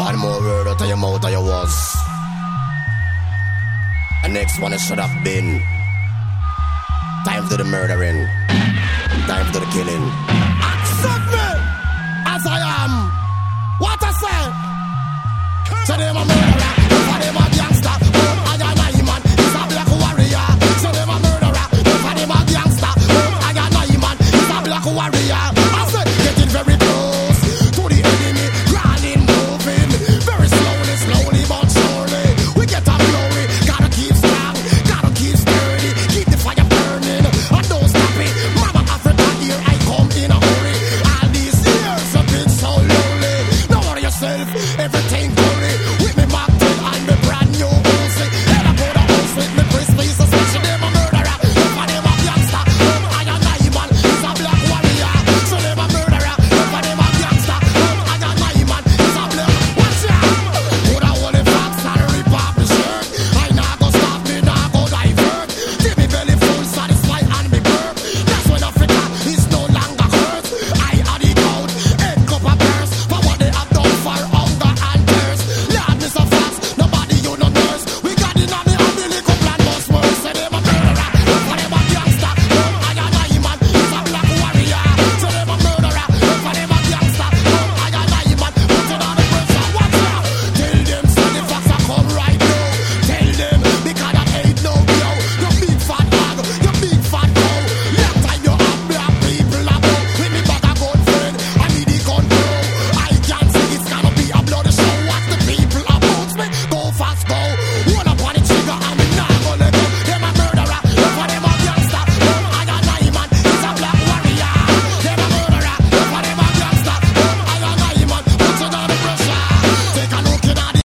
One more word out of your mouth than you was. And next one it should have been. Time for the murdering. Time for the killing. Accept me as I am. What I say? Today I'm a murderer.